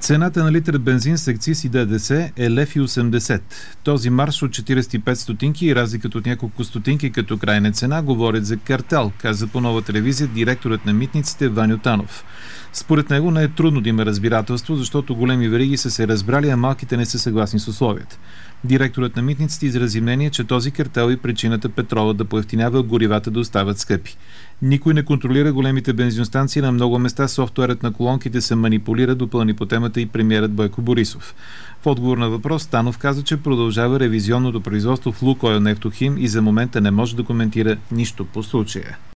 Цената на литър бензин с акциз и ДДС е 1,80 лв. Този марш от 45 стотинки и разликата от няколко стотинки като крайна цена говорят за картел, каза по Нова телевизия директорът на митниците Ваньо Танов. Според него не е трудно да има разбирателство, защото големи вериги са се разбрали, а малките не са съгласни с условията. Директорът на митниците изрази мнение, че този картел е причината петрола да поевтинява, горивата да остават скъпи. Никой не контролира големите бензиностанции, на много места софтуерът на колонките се манипулира, допълни по темата и премиерът Бойко Борисов. В отговор на въпрос Танов каза, че продължава ревизионното производство в Лукойл Нефтохим и за момента не може да коментира нищо по случая.